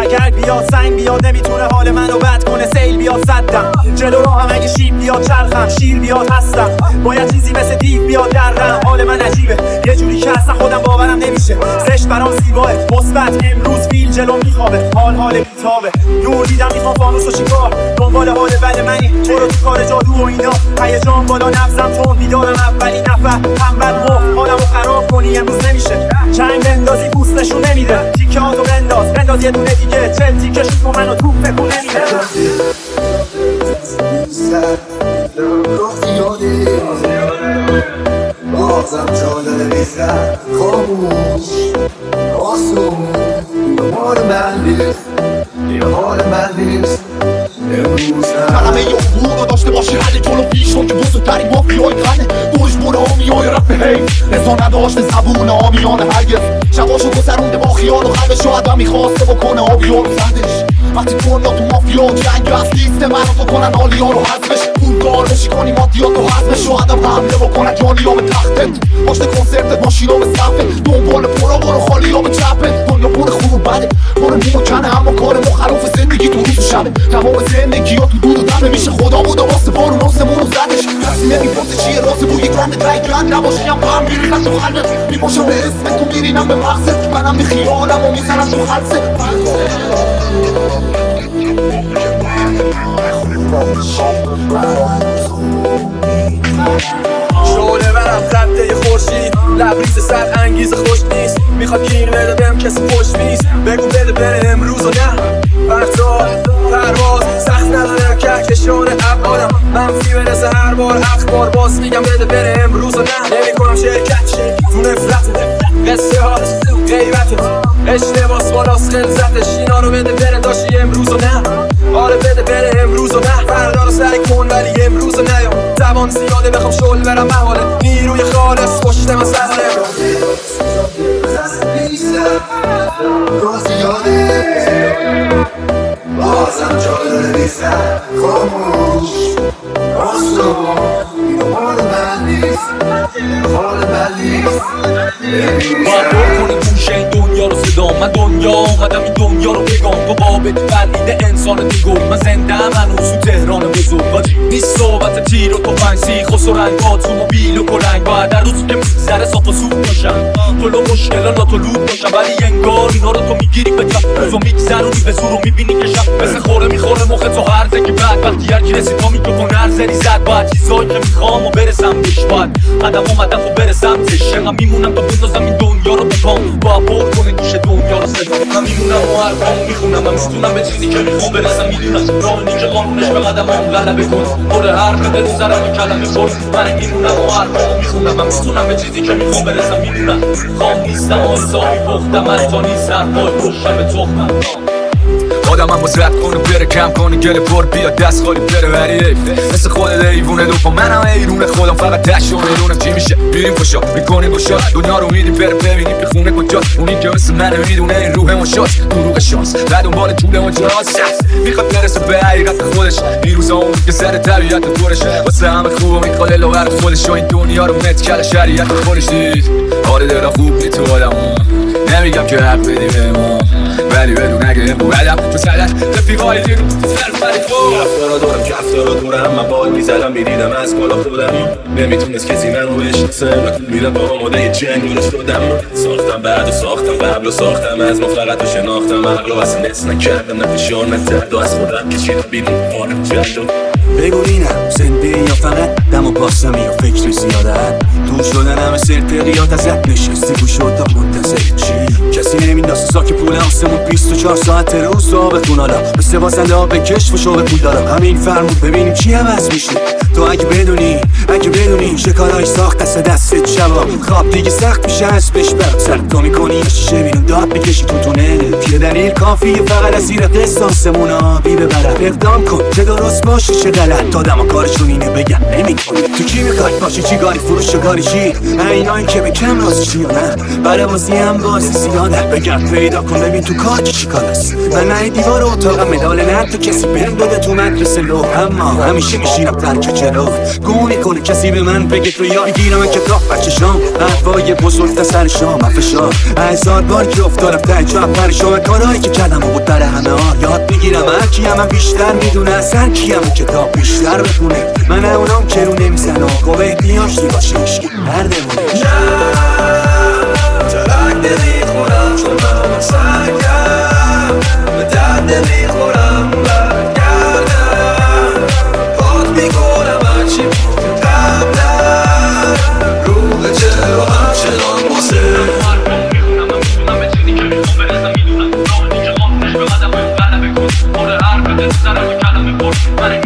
اگر بیاد سنگ بیاد نمیتونه حال منو بد کنه. سیل بیاد صدم جلو راهم، اگه شیب بیاد چرخم، شیر بیاد هستم. باید چیزی مثل دیو بیاد درم. حال من عجیبه یه جوری که اصلا خودم باورم نمیشه. زشت برام زیباه مثبت، امروز فیل جلو میخوابه. حال بیتابه، نور دیدم میخوام فانوس و شکار. دنبال حال بد منی برو تو کار جادو و اینا. هیجان بالا نبضم تون، بیدارم اولی نفر. تنبل مفت حالمو خراب کنی امروز نمیشه. چنگ بندازی پوست نشون نمیده. تیکه هاتو بنداز یه دونه دیگه. چل تیکه شد و منو توپ فکر نمیده. بازم جا داره بیزن خاموش آسون. این حال من نیست، این حال من نیست. کلمه یه عبور رو داشته باشی حل جلو پیشون که بزرگترین مافیای غنه. دورش بره آمیای رفت حیف رضا نداشته زبون آمیانه. هرگز شباشو گذرونده با خیال و قلبش شاید هم میخواسته بکنه آبیا رو زدش. وقتی دنیا تو مافیا و جنگ از لیست منو بکنن آلیا رو حذفش. پولدار بشی کنی مادیات و حذفش. شاید هم حمله بکنن جانی ها به تختت. پاشت کنسرتت ماشینا به صفه. دنبال پرا برو خالی ها به چپه. دنیا پر خوب و بده پر مو کنه، اما کار مخروف زندگی تو روز و شبه. تمام زندگی ها تو دود و دمه. میشه خدا بود و واسه بارون آسمون رو زدش. کسی نمیپرسه چیه راسه بوی گرند رنگ نباشی هم هم میریزن تو قلبت. میپاشم به اسم تو میرینم به مغزت. منم به خیالم و میزنم تو خلصت. شعله برم خطه خورشید، لبریز سر انگیز خوش نیست. میخواد گیر بده بهم کسی خوش نیست. بگو بده بره امروز و نه فردا. پرواز سخت نداره کهکشان ابعادم. منفی برسه هر بار اخبار باز میگم بده بره امروز و نه. نمی کنم شرکت تو نفرت قصه هات غیبتت. اشتباس بالاست خلزتش. اینا رو بده بره داشتی امروز و نه. آره بده بره امروز و نه. فردا رو سعی کن ولی امروز و نه. زبان زیاده بخوام شل برم محاله. نیروی خالص پشت من سره. بازم جا داره بیزن خاموش آسون. این حال من نیست، حال من نیست. باید دور کنی گوشه این دنیا رو صدا. من دنیا آمدم این دنیا رو بگم. با بابت فرمید انسان دیگو. من زنده هم هنوز تو تهران بزرگ. باجی نیست صحبت تیر و توفنگ سیخ و رنگ اتومبیل و کلنگ. باید در روزی که سر صاف و سود باشم کل مشکلات تو لود باشم. ولی انگار اینا رو تو میگیری به کف. روزو میگذرونی به زور و میبینی که شب مثل خوره میخوره مخ تو هرزه که بعد وقتی هرکی رسید با میکروفون هرزنی زد. باید چیزایی که میخوام و برسم بهش. باید قدم اومدم و برسم تش. انقدر میمونم تا بندازم این دنیا رو به پام. باید بر کنه گوشه دنیا رو صدا. من میمونم و هر پامو میخونم. من میستونم به چیزی که میخوام برسم. میدونم راهی که قانونش به قدمام غلبه کن. پر حرف بده تو سرم کلمه پر. من میمونم و هر پامو میخونم. من میستونم به چیزی که میخوام برسم. میدونم خام نیستم آسابی پختم. من تا نیستم پای پشتم به تخمم. آدم هم رد کنه بره کم کنه گله پر بیاد دست خالی بره ولی مثل خودت ایوونه دو پا منم ایرونه خودم فقط دشت و ایرونم چی میشه میریم خوشا میکنیم گوشا دنیا رو میدیم بره ببینیم که خونه کجاست. اونی که مثل منه میدونه این روح ما شاست دروغ شانس و دنبال طول مجاز. میخواد برسه به حقیقت خودش. این روزا اون که سر طبیعت پرش واسه همه خوب میخواد لاغر خودش. و این دنیا رو مت کل شریعت خودش دید. آره دل خوب دید تو آدم نمیگم که حق بدی به ما ولی بدون اگه بعدم تو سرت رفیقای دیگه سر فرید کفتارا دارم کفتارا دورم. من بال میزدم میدیدم از بالا خودم. نمیتونست کسی منو بشناسه. وقتی میرم با آماده جنگ رو شدم. ساختم بعد و ساختم قبل و ساختم از ما فقط رو شناختم. عقل و اصلا نس نکردم نفشان نترد و از خودم کشیدم بیرون آرم جد. بگو اینم زنده یا فقط دم و باسمی و فکر زیادت. دور شدن همه سرتقیات ازت نشستی گوش و تا منتظر چی. کسی نمیندازه ساک پول آسمون 24 ساعت روز را بخون. حالا مثل بازنده ها به کشف و شوق پول دارم. همین فرمود ببینیم چی عوض میشه. تو اگه بدونی شکارهای ساخت دستت شبا خواب دیگه سخت میشه از بش برم. سر تو میکنی یه شیشه بیرون داد بکشی تو تونل. یه دلیل کافیه فقط از زیر قساسمون آبی ببرم. اقدام کن چه درست باشه چه غلط. دادم و کارشون اینه بگم نمیکنی. تو کی میخوای باشی چی گاری فروش گاری چی. اینایی که به کم راز چی یا نه. برای بازی هم بازی زیاده. بگرد پیدا کن ببین تو کار چی کار است. من نه دیوار اتاقم مدال نه تو کسی بهم داده تو مدرسه لو. اما همیشه میشینم ترک جلو گم میکنه کسی به من بگه تو یا میگیرم کتاب بچه شام حرفای بزرگ تا سر شام فشار هزار بار که افتادم ته جا پریشان کارهایی که کردم بود برای همه ها یاد میگیرم هر کیم هم بیشتر میدونه از هر کیم کتاب بیشتر بخونه من اونام که رو نمیزنم قوه بیاشتی باشه عشقی هر دمونه ترک نمیخورم چون من سرگم به درد نمیخورم برگردم پاک میکنم هرچی بود قبلم رو به جلو همچنان باسه میخونم من میدونم به چیزی که میخوام برسم میدونم راهی که خواهدش به قدم باید بلبه کن مورد حرفت سرم کلمه پر من